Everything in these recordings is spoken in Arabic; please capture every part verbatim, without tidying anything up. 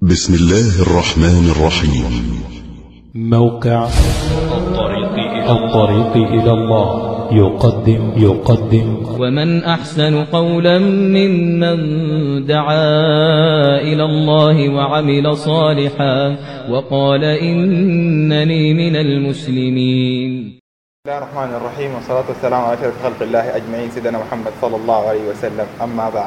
بسم الله الرحمن الرحيم. موقع الطريق إلى, الطريق إلى الله يقدم يقدم ومن أحسن قولا ممن دعا إلى الله وعمل صالحا وقال إنني من المسلمين. بسم الله الرحمن الرحيم، والصلاة والسلام على أشرف خلق الله أجمعين سيدنا محمد صلى الله عليه وسلم. أما بعد،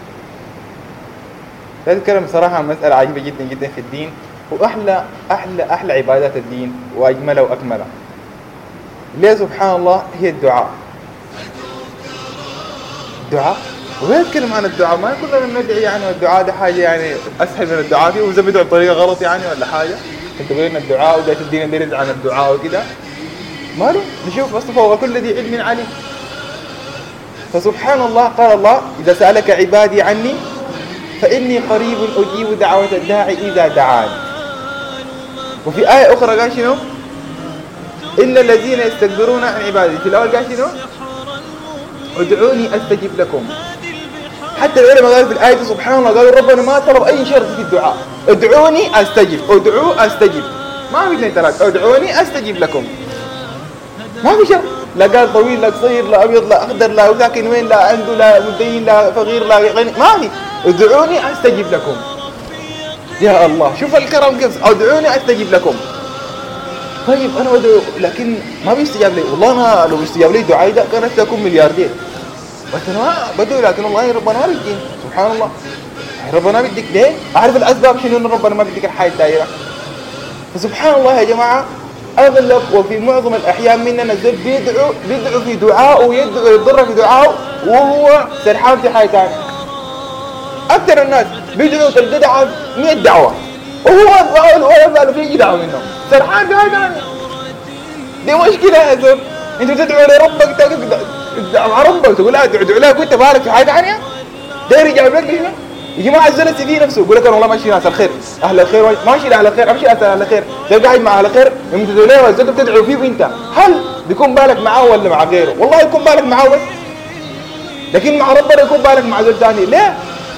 أتكلم صراحة عن مسألة عجيبة جدا جدا في الدين، وأحلى أحلى أحلى عبادات الدين وأجملها وأكملها. ليه سبحان الله هي الدعاء. الدعاء ويتكلم عن الدعاء، ما كلنا ندعي يعني، والدعاء ده حاجة يعني أسهل من الدعاء فيه، وإذا بدعوا بطريقة غلط يعني ولا حاجة أنت تقول لنا الدعاء وده تدينا دليل عن الدعاء وكده، ماله نشوف أصلا فوق كل ذي علم عليم. فسبحان الله قال الله: إذا سألك عبادي عني فإني قريب أجيب دعوة الداعي إذا دعاني. وفي آية أخرى قال شنو؟ إن الذين يستكبرون عن عبادتي. في الأول قال شنو؟ ادعوني أستجب لكم. حتى العلماء قالوا في الآية سبحان الله، قالوا ربنا ما طلب أي شرط في الدعاء، ادعوني أستجب، ادعوا أستجب، ما في اثنين ثلاثة، ادعوني أستجب لكم، ما في شرط، لا قال طويل لا قصير لا أبيض لا أخضر لا ساكن وين لا عنده لا مدين لا فقير لا غني، ما في، ادعوني أستجب لكم. يا الله شوف الكرم كيف، ادعوني أستجب لكم. طيب أنا أدعو لكن ما بيستجاب لي، والله أنا لو بيستجاب لي دعائي ده كانت أكون ملياردير، بس أنا ما بدعو، لكن والله ربنا ما بيديني. سبحان الله، ربنا بيديك ليه؟ أعرف الأسباب شنو إن ربنا ما بيديك الحياة الدائرة. فسبحان الله يا جماعة، أغلب وفي معظم الأحيان مننا زي بيدعو بيدعو في دعاء ويدعو يضر في دعاء وهو سرحان في حاجة ثانية. أكثر الناس بيدعوا تلقى دعوة مئة دعوة وهو ولا باله في دعوة منهم، سرحان في حاجة ثانية. دي مشكلة يا زول، أنت تدعو لربك تدعو مع ربك تقول لا ادعو لك وأنت بالك في حاجة ثانية. ده يرجع يقول لك هنا يا جماعة الزلط في نفسه، يقول لك أنا والله ماشي ناس الخير، أهل الخير ماشي لأهل الخير، أمشي أهل الخير، تلقى قاعد مع أهل الخير أنت تقول له الزلط بتدعو فيه وأنت هل بيكون بالك معاه ولا مع غيره؟ والله يكون بالك معاه بس، لكن مع ربنا يكون بالك مع زول ثاني. ليه؟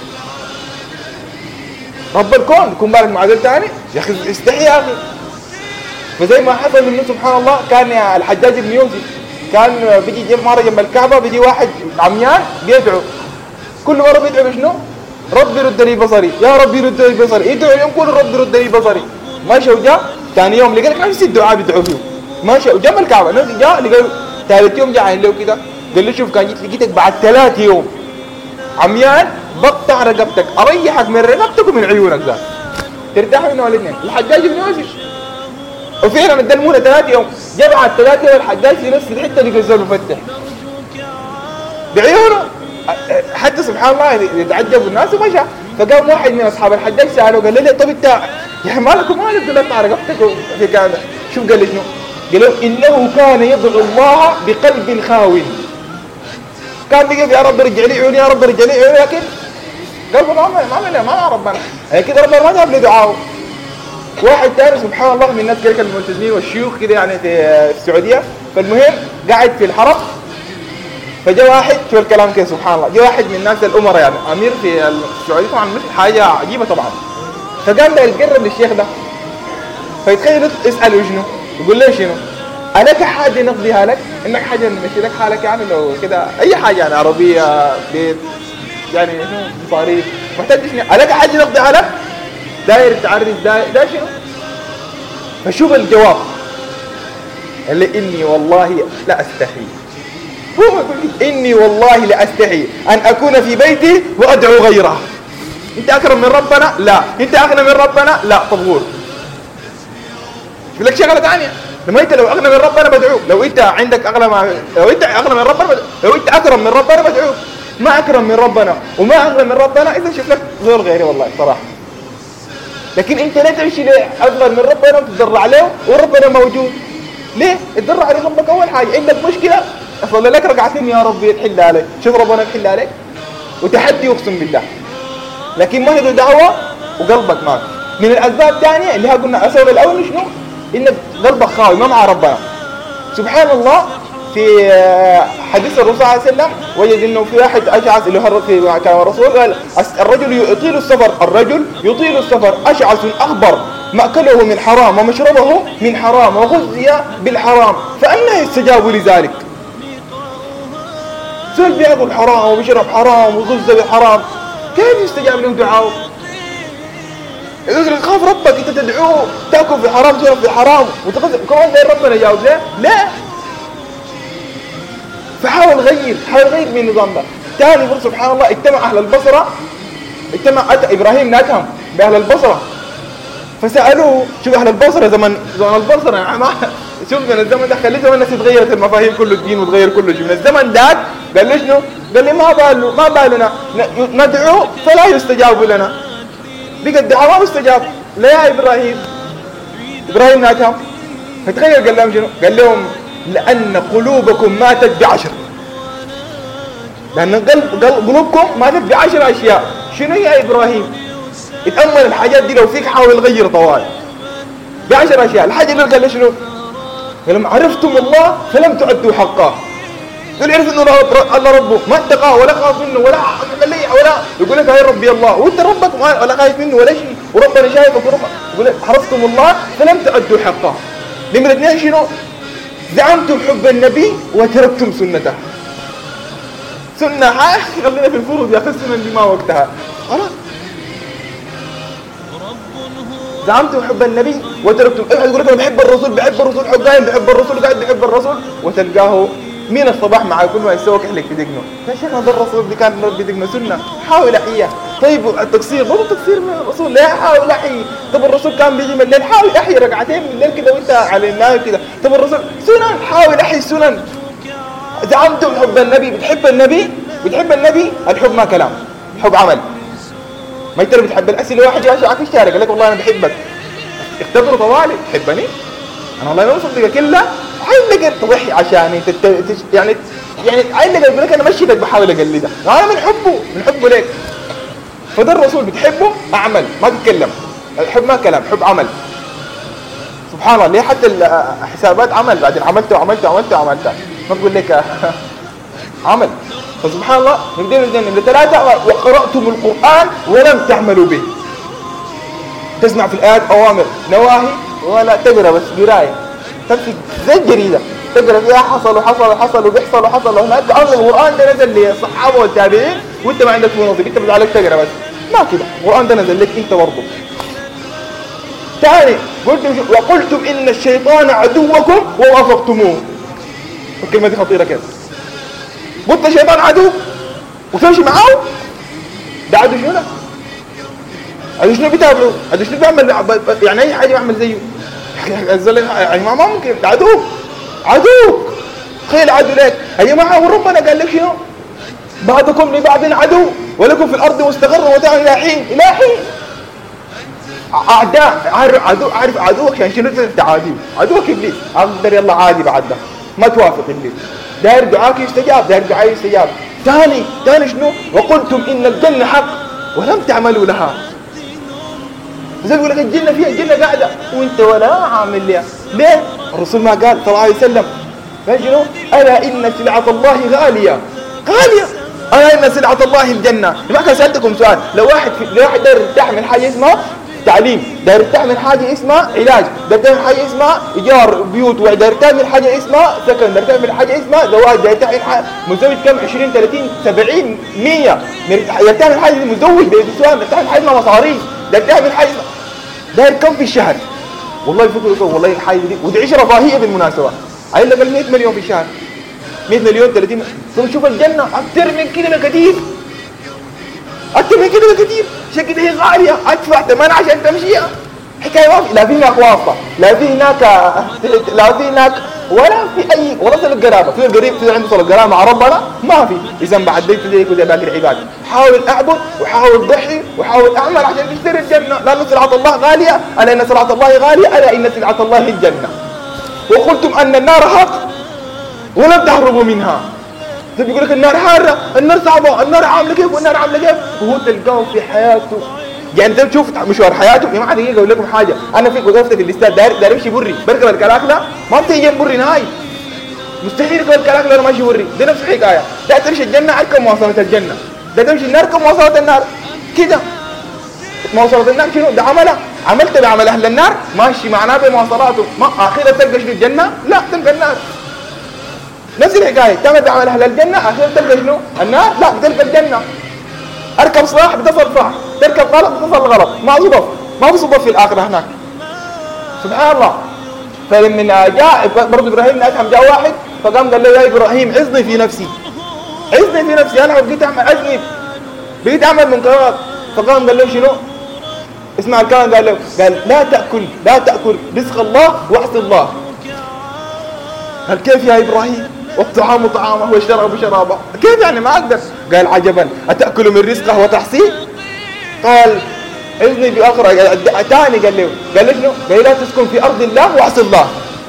رب الكون يكون بالك مع زول ثاني؟ يا أخي استحي يا أخي. فزي ما حصل منه سبحان الله، كان الحجاج بن يوسف كان بيجي جنب مرة جنب الكعبة، بيجي واحد عميان بيدعو، كل مرة بيدعو بشنو؟ ربي رد لي بصري، يا ربي رد لي بصري، يدعو اليوم كل ربي رد لي بصري. ماشي وجاء ثاني يوم لقى لك نفس الدعاء بيدعو فيه، ماشي وجنب الكعبة جاء لقى ثالث يوم جاء عين له كده، قال له شوف كان جيت لقيتك بعد ثلاث يوم عميان بقطع رقبتك، اريحك من رقبتك ومن عيونك ذا ترتاح منه الاثنين. الحجاج بن يوسف وفعلا ادى ثلاث يوم، جاء بعد ثلاث يوم الحجاج في نفس الحته اللي الزول مفتح بعيونه. حتى سبحان الله يتعجب الناس ومشى. فقام واحد من اصحاب الحجاج ساله قال له طب انت يا مالك ومالك قلت رقبتك في كذا؟ شوف قال له شنو؟ قال له انه كان يدعو الله بقلب خاوٍ. كان بيقول يا رب رجع لي عيوني، يا رب رجع لي عيوني، لكن قلبه ما ما ما ما ربنا هي كده، ربنا ما جاب له دعاء. واحد ثاني سبحان الله من الناس كده الملتزمين والشيوخ كده يعني في السعوديه، فالمهم قاعد في الحرم، فجاء واحد شو الكلام كده سبحان الله، جاء واحد من الناس الامراء يعني امير في السعوديه، طبعا حاجه عجيبه طبعا. فقام له يتقرب للشيخ ده، فيتخيل يساله شنو؟ يقول له شنو؟ ألك حاجة نقضيها لك؟ إنك حاجة نمشي لك حالك يعني، لو كده أي حاجة يعني عربية بيت يعني شنو مصاريف محتاج شنو؟ ألك حاجة نقضيها لك؟ داير تعرف داير ده شنو؟ فشوف الجواب اللي إني والله لا أستحي. هو يقول إني والله لا أستحي أن أكون في بيتي وأدعو غيره. أنت أكرم من ربنا؟ لا. أنت أغنى من ربنا؟ لا. طغور. يقول لك شغلة ثانية، لما انت لو اغنى من ربنا بدعوك، لو انت عندك اغلى ما لو انت اغنى من ربنا بدعوك. لو انت اكرم من ربنا بدعوك. ما اكرم من ربنا وما اغنى من ربنا اذا شوف لك غير غيري والله صراحه. لكن انت لا تمشي لاغنى من ربنا وتتضرع له وربنا موجود. ليه؟ اتضرع لربك اول حاجه، عندك مشكله اصلي لك ركعتين يا ربي تحل عليك، شوف ربنا يحل عليك وتحدي اقسم بالله. لكن ما تدعو دعوه وقلبك ما من الاسباب الثانيه اللي ها قلنا السبب الاول شنو؟ إن قلبك خاوي ما مع ربنا. سبحان الله في حديث الرسول صلى الله عليه وسلم وجد انه في واحد اشعث اللي هو في كلام الرسول قال الرجل يطيل السفر الرجل يطيل السفر اشعث اخبر مأكله من حرام ومشربه من حرام وغذي بالحرام فأنى يستجاب لذلك. سؤال بيأكل حرام وبيشرب حرام وغذي بالحرام كيف يستجاب له دعاءه؟ يقول خاف ربك انت تدعوه تاكل في حرام تشرب في حرام وتغذي كمان غير ربنا يجاوب لا لا. فحاول غير حاول غير من النظام ده. ثاني مرة سبحان الله اجتمع أهل البصرة اجتمع أتى إبراهيم ناكم بأهل البصرة فسألوه شوف أهل البصرة زمن زمن البصرة يعني ما شوف من الزمن ده خلي زمن الناس تغيرت المفاهيم كل الدين وتغير كل شيء من الزمن ذاك قال لي شنو؟ قال لي ما باله ما بالنا ندعو فلا يستجاب لنا بقى الدعاء ما مستجاب لا يا إبراهيم. إبراهيم ناكم فتخيل قال لهم شنو؟ قال لهم لأن قلوبكم ماتت بعشر لأن قلب قلوبكم ماتت بعشر أشياء. شنو يا إبراهيم؟ اتأمل الحاجات دي لو فيك حاول غير طوال بعشر أشياء. الحاجة اللي قال شنو؟ قال لما عرفتم الله فلم تعدوا حقه. قال يعرف انه الله ربه ما اتقاه ولا خاف منه ولا ولا يقول لك هاي ربي الله وانت ربك ولا خايف منه ولا شيء وربنا شايفك وربنا يقول لك عرفتم الله فلم تعدوا حقه. نمرة اثنين شنو؟ زعمتم حب النبي وتركتم سنته. سنة ها خلينا في الفروض يا اخي السنة دي ما وقتها خلاص. زعمتم حب النبي وتركتم احد يقول لك انا بحب الرسول بحب الرسول حقاين بحب الرسول قاعد بحب الرسول وتلقاه مين الصباح معاه كل ما يسوي كحلك في دقنه يا شيخنا ده الرسول دي كان ربي دقنه سنة حاول احياه. طيب التقصير برضه تقصير من الرسول لا حاول احيي. طب الرسول كان بيجي من الليل حاول احيي ركعتين من الليل كده وانت على النايم كده. طب الرسول سنن حاول احيي السنن. زعمتم حب النبي بتحب النبي بتحب النبي الحب ما كلام حب عمل. ما انت بتحب الاسئله واحد يا شيخ في الشارع قال لك والله انا بحبك اختبره طوالي تحبني انا والله ما مصدقك كله عينك تضحي عشاني تت... تش... يعني يعني عينك يقول لك انا مشيتك بحاول اقلدك انا من حبه من حبه ليك. فده الرسول بتحبه اعمل ما تتكلم. الحب ما كلام حب عمل. سبحان الله ليه حتى الحسابات عمل بعدين عملت وعملت وعملت وعملت ما تقول لك عمل. فسبحان الله نبدأ نبدأ ثلاثة وقرأتم القرآن ولم تعملوا به. تسمع في الآيات أوامر نواهي ولا تقرأ بس قراية تمسك زي الجريدة تقرأ فيها حصل وحصل وحصل وبيحصل وحصل وهناك أرض القرآن ده نزل للصحابة والتابعين وأنت ما عندك نصيب أنت بدأ عليك تقرأ بس ما كده القرآن ده نزل لك أنت برضه. ثاني قلتم وقلتم إن الشيطان عدوكم ووافقتموه. الكلمة دي خطيرة كده. قلت الشيطان عدو وتمشي معاه ده عدو شنو؟ عدو شنو بيتابعه؟ عدو شنو بيعمل يعني أي حاجة بيعمل زيه يعني ما ممكن ده عدو عدو خيل عدو لك يا جماعة وربنا قال لك شنو؟ بعضكم لبعض عدو ولكم في الأرض مستقر متاع إلى حين إلى حين. أعداء عارف عدو عارف عدوك يعني شنو تعاديه عدوك إبليس أقدر يلا عادي بعد ده ما توافق إبليس داير دعاك يستجاب داير دعاء يستجاب. ثاني ثاني شنو؟ وقلتم إن الجنة حق ولم تعملوا لها. زي يقول لك الجنة فيها الجنة قاعدة وانت ولا عامل لها ليه؟ الرسول ما قال صلى الله عليه وسلم قال شنو؟ ألا إن سلعة الله غالية غالية ألا إن سلعة الله الجنة. ما كان سألتكم سؤال لو واحد في لو واحد داير يرتاح من حاجة اسمها تعليم داير يرتاح من حاجة اسمها علاج داير يرتاح من حاجة اسمها إيجار بيوت داير يرتاح من حاجة اسمها سكن داير يرتاح من حاجة اسمها زواج داير يرتاح من حاجة متزوج كم عشرين ثلاثين سبعين مية يرتاح من حاجة متزوج بيسوان يرتاح من حاجة اسمها مصاريف داير يرتاح من حاجة داير كم في الشهر والله يفكروا والله الحاجة دي وتعيش رفاهية بالمناسبة عيل لك مئة مليون في الشهر مئة مليون ثلاثين ثم شوف الجنة أكثر من كده بكثير أكثر من كده بكثير عشان كده هي غالية أدفع ثمن عشان تمشيها حكاية ما في لا في هناك واسطة لا في هناك لا في هناك ولا في أي ولا صل القرابة في القريب في عنده صل القرابة مع ربنا ما في إذا بعد ذلك ذلك وذي باقي العباد. حاول أعبد وحاول ضحي وحاول أعمل عشان تشتري الجنة لأن سلعة الله غالية ألا إن سلعة الله غالية ألا إن سلعة الله الجنة. وقلتم أن النار حق ولم تهربوا منها. طيب يقول لك النار حارة النار صعبة النار عاملة كيف والنار عاملة كيف وهو تلقاه في حياته يعني انت تشوف مشوار حياته. يا جماعه دقيقه اقول لكم حاجه انا في وقفت في الاستاد داير داير امشي بري بركب الكلاكله ما بتيجي بري نهائي مستحيل يقول كلاك لو ماشي يوري. ده نفس الحكايه، ده تمشي الجنه اركب مواصلات الجنه، ده تمشي النار اركب مواصلات النار كده. مواصلات النار شنو؟ ده عمله عملت بعمل اهل النار ماشي معناه بمواصلاته، ما اخيرا تلقى شنو الجنه؟ لا تلقى النار. نفس الحكايه، تعمل بعمل اهل الجنه اخيرا تلقى شنو؟ النار؟ لا بتلقى الجنه. اركب صح بتصل صح، تركب غلط بتصل غلط، ما صدف ما في صدف في الاخره هناك. سبحان الله. فلما جاء برضه ابراهيم بن ادهم جاء واحد فقام قال له يا ابراهيم عزني في نفسي، عزني في نفسي انا بقيت اعمل اذنب، بقيت اعمل منكرات. فقام قال له شنو؟ اسمع الكلام، قال له قال لا تاكل لا تاكل رزق الله واعصي الله. قال كيف يا ابراهيم؟ والطعام طعامه والشراب شرابه، كيف يعني ما اقدر؟ قال عجبا اتاكل من رزقه وتحصيه؟ قال اذني باخرى اتاني قال له قال له شنو؟ قال لا تسكن في ارض الله واعصي الله.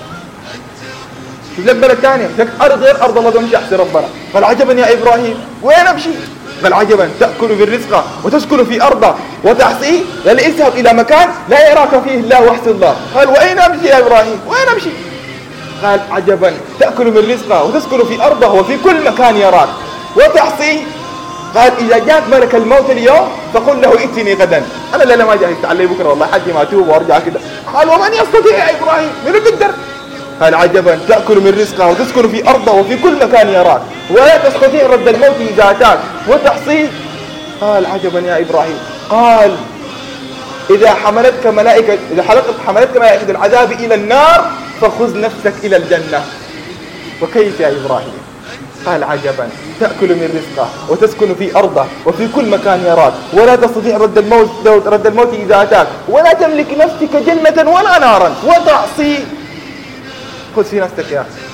شوف لك بلد ثانيه لك ارض غير ارض الله تمشي احسن ربنا. قال عجبا يا ابراهيم وين امشي؟ قال عجبا تاكل بالرزق وتسكن في ارضه وتحصيه؟ قال اذهب الى مكان لا يراك فيه الله واحسن الله. قال واين امشي يا ابراهيم؟ وين امشي؟ قال عجبا تاكل من رزقه وتسكن في ارضه وفي كل مكان يراك وتحصيه؟ قال إذا جاءك ملك الموت اليوم فقل له ائتني غدا، أنا اللي ما جاي تعلي بكرة والله حدي ما أتوب وأرجع كده. قال ومن يستطيع يا إبراهيم؟ من يقدر؟ قال عجبا تأكل من رزقه وتسكن في أرضه وفي كل مكان يراك ولا تستطيع رد الموت إذا أتاك وتحصيه؟ قال عجبا يا إبراهيم. قال إذا حملتك ملائكة إذا حملتك ملائكة العذاب إلى النار فخذ نفسك إلى الجنة. وكيف يا إبراهيم؟ قال عجبا تأكل من رزقه وتسكن في أرضه وفي كل مكان يراك ولا تستطيع رد الموت رد الموت إذا أتاك ولا تملك نفسك جنة ولا نارا وتعصي. خذ في نفسك يا أخي.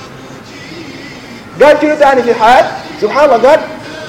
قال شنو ثاني في الحياة؟ سبحان الله. قال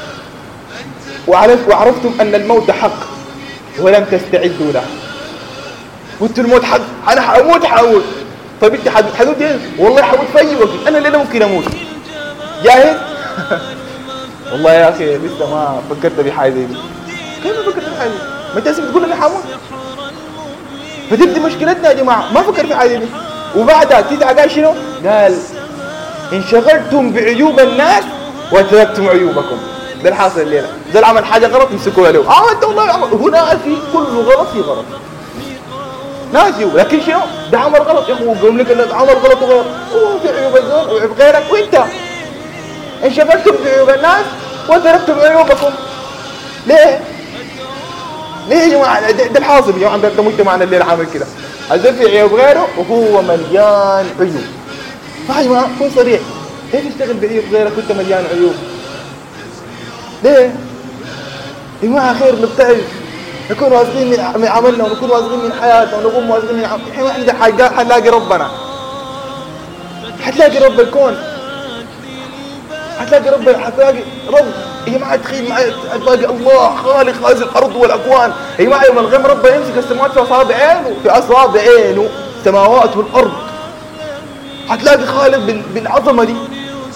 وعرفتم أن الموت حق ولم تستعدوا له. قلت الموت حق، أنا حأموت حأموت. طيب أنت حتموت إيه؟ والله حموت في أي وقت، أنا الليلة ممكن أموت. جاهز؟ والله يا أخي لسه ما فكرت بحاجة زي دي. كيف ما فكرت بحاجة دي؟ ما أنت لازم تقول أنا حموت. فتبدي مشكلتنا يا جماعة، ما فكر في حاجة دي. وبعدها تدعى قال شنو؟ قال انشغلتم بعيوب الناس وتركتم عيوبكم. ده الحاصل الليلة. ده اللي عمل حاجة غلط يمسكوها له. اه انت والله عمل. هنا في كل غلط في غلط. ناسي لكن شنو؟ ده عمل غلط يا اخو قوم لك انه عمل غلط وغلط. وفي عيوب الزول وعيوب غيرك وانت. انشغلتم بعيوب الناس وتركتم عيوبكم. ليه؟ ليه يا جماعة؟ ده, ده الحاصل يا جماعة. ده مجتمعنا الليلة عامل كده. الزول في عيوب غيره وهو مليان عيوب. فيا جماعة كن صريح. ليه تشتغل بعيوب غيرك وانت مليان عيوب؟ ليه؟ يا جماعة خير نبتعد، نكون واثقين من عملنا ونكون واثقين من حياتنا ونكون واثقين من عملنا. الحين احنا حاجات حنلاقي ربنا، حتلاقي رب الكون، حتلاقي رب حتلاقي رب. يا جماعة تخيل معي تلاقي الله خالق هذه الأرض والأكوان. يا جماعة يوم الغيم ربنا يمسك السماوات في أصابع عينه، في أصابع عينه السماوات والأرض. حتلاقي خالق بالعظمة دي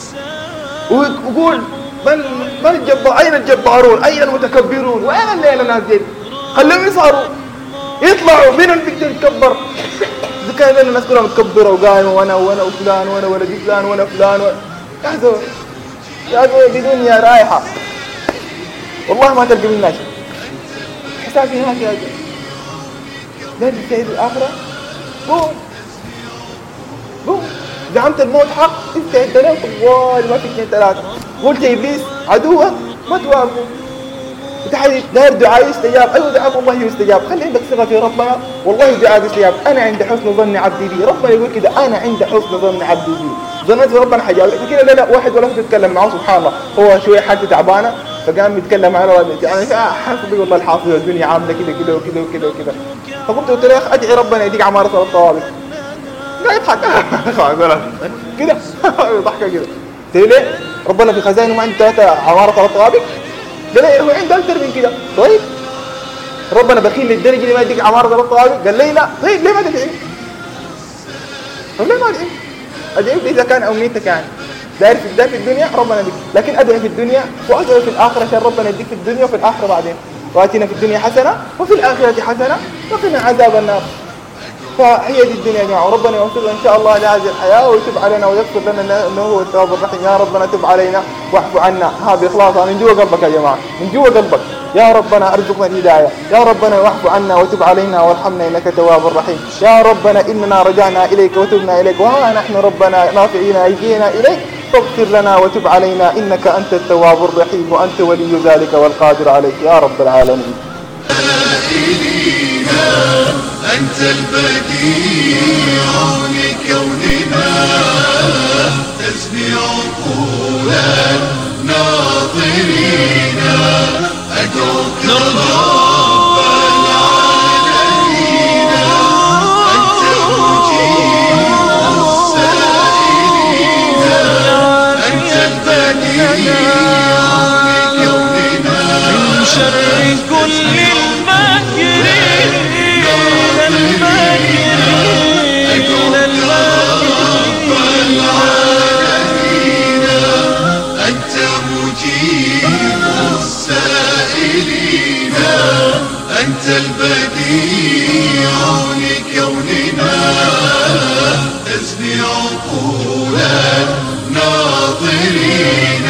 ويقول من من الجبار؟ أين الجبارون؟ أين المتكبرون؟ وين الليلة ناس دي؟ خليهم يصاروا يطلعوا. مين اللي بيقدر يتكبر؟ إذا كان لنا الناس كلها متكبرة وقايمة وأنا وأنا وفلان وأنا ولدي فلان وأنا فلان و... يا زول يا زول دي دنيا رايحة والله ما تلقى منها شيء. حسابي هناك يا زول. لا تستعيد الآخرة. قوم قوم. زعمت الموت حق استعد له طوال ما في اثنين ثلاثة. قلت يا إبليس عدوك ما توافقه. وتحدي داير دعاء يستجاب. أيوة دعاء الله يستجاب. خلي عندك ثقة في ربنا والله دعاء يستجاب. أنا عند حسن ظن عبدي بي. ربنا يقول كده أنا عند حسن ظن عبدي بي. ظنيت في ربنا حجاب. كده لا لا واحد ولا تتكلم معه سبحان الله. هو شوية حالته تعبانة فقام يتكلم معنا يعني حاسس والله الحافظ الدنيا عاملة كده كده وكده وكده وكده. فقلت قلت له يا أخي أدعي ربنا يديك عمارة الطوابق. لا يضحك كده ضحكه كده. تقول ليه؟ ربنا في خزائنه ما عنده ثلاثة عمارة ثلاث طوابق؟ قال لي هو عنده أكثر من كده. طيب ربنا بخيل للدرجة اللي ما يديك عمارة ثلاث طوابق؟ قال لي لا. طيب ليه ما تدعي؟ طيب ليه ما تدعي؟ أدعي إذا كان أمنيتك يعني داير في داير في الدنيا ربنا يديك، لكن أدعي في الدنيا وأدعي في الآخرة عشان ربنا يديك في الدنيا وفي الآخرة بعدين. وآتنا في الدنيا حسنة وفي الآخرة حسنة وقنا عذاب النار. فهي دي الدنيا يا جماعة. وربنا يوفقنا إن شاء الله لهذه الحياة ويتوب علينا ويغفر لنا إنه هو التواب الرحيم. يا ربنا تب علينا واعف عنا. هذا إخلاص من جوا قلبك يا جماعة، من جوا قلبك. يا ربنا ارزقنا الهداية، يا ربنا واعف عنا وتب علينا وارحمنا إنك تواب الرحيم. يا ربنا إننا رجعنا إليك وتبنا إليك، وها نحن ربنا رافعين أيدينا إليك، فاغفر لنا وتب علينا إنك أنت التواب الرحيم وأنت ولي ذلك والقادر عليك يا رب العالمين. أنت البديع لكوننا تسمع عقولا ناظرين، أدعوك رب العالمين، أنت مجيب السائلين، أنت البديع لكوننا من شر كل الماكرين الماكرين العالمين، أنت مجيب السائلين، أنت البديع لكوننا تسمع عقولا ناظرين،